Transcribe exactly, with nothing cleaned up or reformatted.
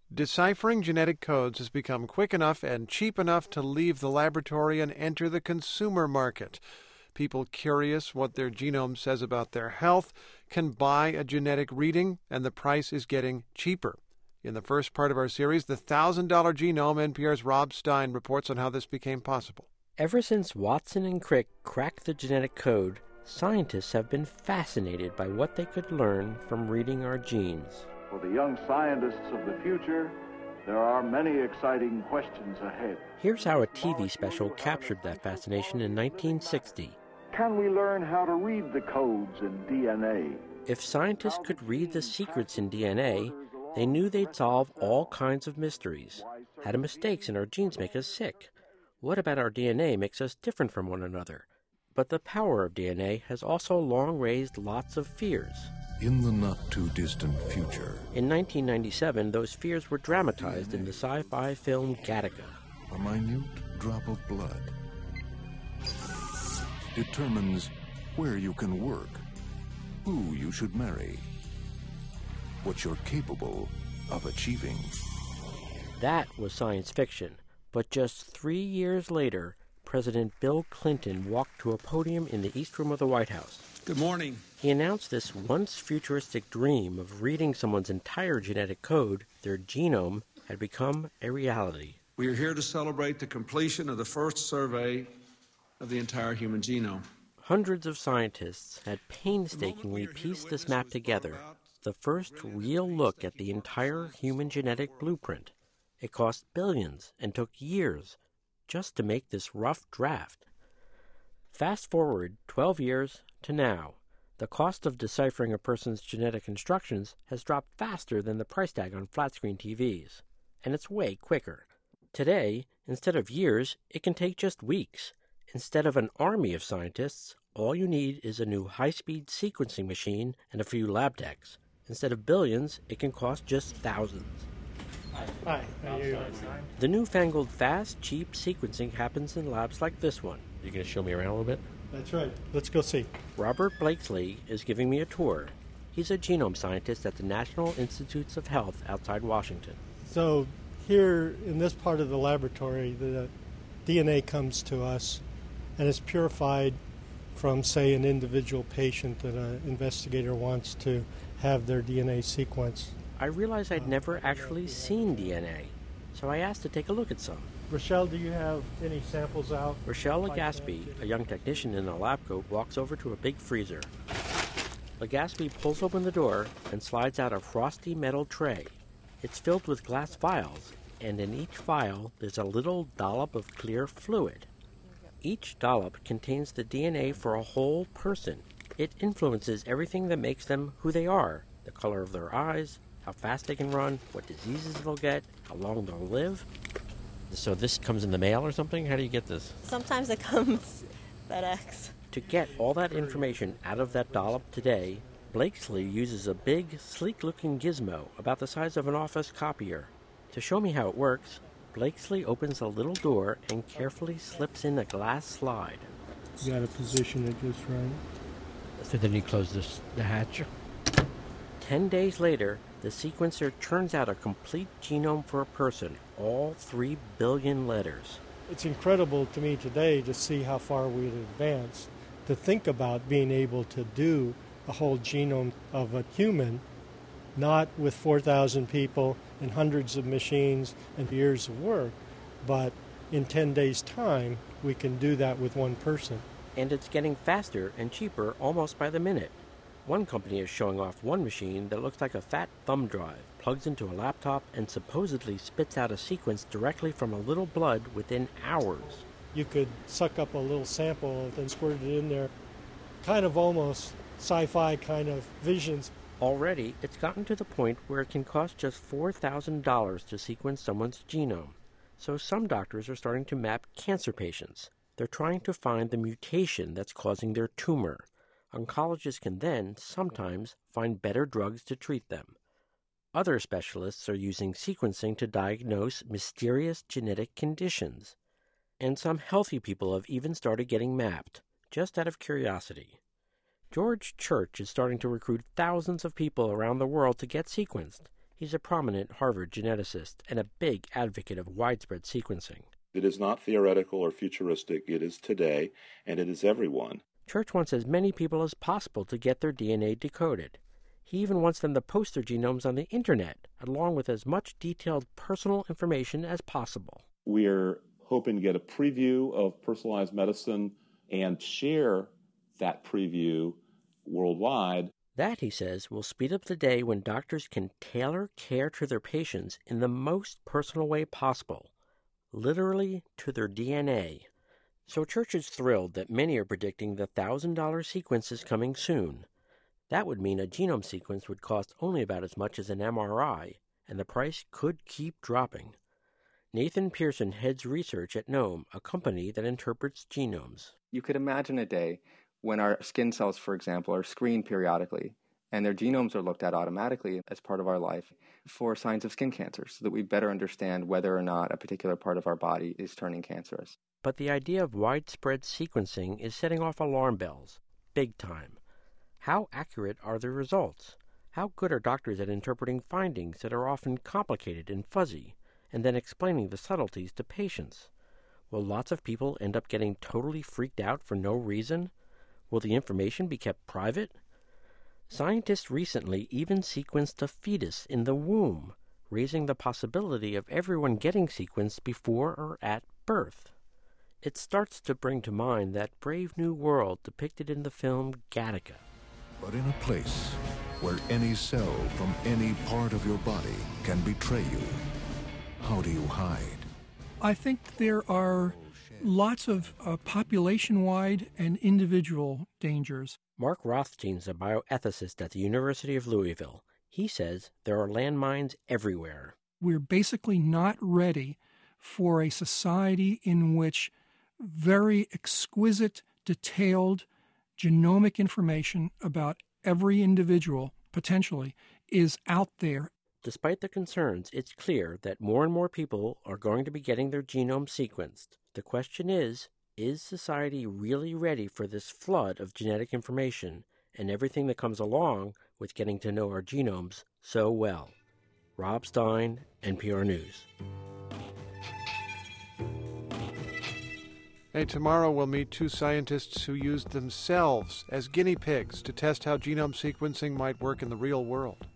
Deciphering genetic codes has become quick enough and cheap enough to leave the laboratory and enter the consumer market. People curious what their genome says about their health can buy a genetic reading, and the price is getting cheaper. In the first part of our series, The one thousand dollar Genome, N P R's Rob Stein reports on how this became possible. Ever since Watson and Crick cracked the genetic code, scientists have been fascinated by what they could learn from reading our genes. For the young scientists of the future, there are many exciting questions ahead. Here's how a T V special captured that fascination in nineteen sixty. Can we learn how to read the codes in D N A? If scientists could read the secrets in D N A, they knew they'd solve all kinds of mysteries. How do mistakes in our genes make us sick? What about our D N A makes us different from one another? But the power of D N A has also long raised lots of fears. In the not-too-distant future, In nineteen ninety-seven, those fears were dramatized in the sci-fi film Gattaca. a minute drop of blood determines where you can work, who you should marry, what you're capable of achieving. That was science fiction. But just three years later, President Bill Clinton walked to a podium in the East Room of the White House. Good morning. He announced this once futuristic dream of reading someone's entire genetic code, their genome, had become a reality. We are here to celebrate the completion of the first survey of the entire human genome. Hundreds of scientists had painstakingly pieced this map together, the first real look at the entire human genetic blueprint. It cost billions and took years just to make this rough draft. Fast forward twelve years to now. The cost of deciphering a person's genetic instructions has dropped faster than the price tag on flat-screen T Vs. And it's way quicker. Today, instead of years, it can take just weeks. Instead of an army of scientists, all you need is a new high-speed sequencing machine and a few lab techs. Instead of billions, it can cost just thousands. Hi, how are you? The newfangled fast, cheap sequencing happens in labs like this one. You going to show me around a little bit? That's right. Let's go see. Robert Blakesley is giving me a tour. He's a genome scientist at the National Institutes of Health outside Washington. So here in this part of the laboratory, the D N A comes to us and is purified from, say, an individual patient that an investigator wants to have their D N A sequenced. I realized I'd never actually seen D N A, so I asked to take a look at some. Rochelle, do you have any samples out? Rochelle Legaspi, a young technician in a lab coat, walks over to a big freezer. Legaspi pulls open the door and slides out a frosty metal tray. It's filled with glass vials, and in each vial there's a little dollop of clear fluid. Each dollop contains the D N A for a whole person. It influences everything that makes them who they are, the color of their eyes, how fast they can run, what diseases they'll get, how long they'll live. So this comes in the mail or something? How do you get this? Sometimes it comes FedEx. To get all that information out of that dollop today, Blakesley uses a big, sleek-looking gizmo about the size of an office copier. To show me how it works, Blakesley opens a little door and carefully slips in a glass slide. You got to position it just right. So then you close this, the hatch. Ten days later, the sequencer turns out a complete genome for a person, all three billion letters. It's incredible to me today to see how far we've advanced, to think about being able to do a whole genome of a human, not with four thousand people and hundreds of machines and years of work, but in ten days' time, we can do that with one person. And it's getting faster and cheaper almost by the minute. One company is showing off one machine that looks like a fat thumb drive, plugs into a laptop, and supposedly spits out a sequence directly from a little blood within hours. You could suck up a little sample and then squirt it in there. Kind of almost sci-fi kind of visions. Already, it's gotten to the point where it can cost just four thousand dollars to sequence someone's genome. So some doctors are starting to map cancer patients. They're trying to find the mutation that's causing their tumor. Oncologists can then, sometimes, find better drugs to treat them. Other specialists are using sequencing to diagnose mysterious genetic conditions. And some healthy people have even started getting mapped, just out of curiosity. George Church is starting to recruit thousands of people around the world to get sequenced. He's a prominent Harvard geneticist and a big advocate of widespread sequencing. It is not theoretical or futuristic. It is today, and it is everyone. Church wants as many people as possible to get their D N A decoded. He even wants them to post their genomes on the Internet, along with as much detailed personal information as possible. We're hoping to get a preview of personalized medicine and share that preview worldwide. That, he says, will speed up the day when doctors can tailor care to their patients in the most personal way possible, literally to their D N A. So Church is thrilled that many are predicting the one thousand dollars sequence is coming soon. That would mean a genome sequence would cost only about as much as an M R I, and the price could keep dropping. Nathan Pearson heads research at Nome, a company that interprets genomes. You could imagine a day when our skin cells, for example, are screened periodically, and their genomes are looked at automatically as part of our life for signs of skin cancer, so that we better understand whether or not a particular part of our body is turning cancerous. But the idea of widespread sequencing is setting off alarm bells, big time. How accurate are the results? How good are doctors at interpreting findings that are often complicated and fuzzy, and then explaining the subtleties to patients? Will lots of people end up getting totally freaked out for no reason? Will the information be kept private? Scientists recently even sequenced a fetus in the womb, raising the possibility of everyone getting sequenced before or at birth. It starts to bring to mind that brave new world depicted in the film Gattaca. But in a place where any cell from any part of your body can betray you, how do you hide? I think there are lots of uh, population-wide and individual dangers. Mark Rothstein's a bioethicist at the University of Louisville. He says there are landmines everywhere. We're basically not ready for a society in which very exquisite, detailed genomic information about every individual, potentially, is out there. Despite the concerns, it's clear that more and more people are going to be getting their genome sequenced. The question is, is society really ready for this flood of genetic information and everything that comes along with getting to know our genomes so well? Rob Stein, N P R News. Hey, tomorrow we'll meet two scientists who used themselves as guinea pigs to test how genome sequencing might work in the real world.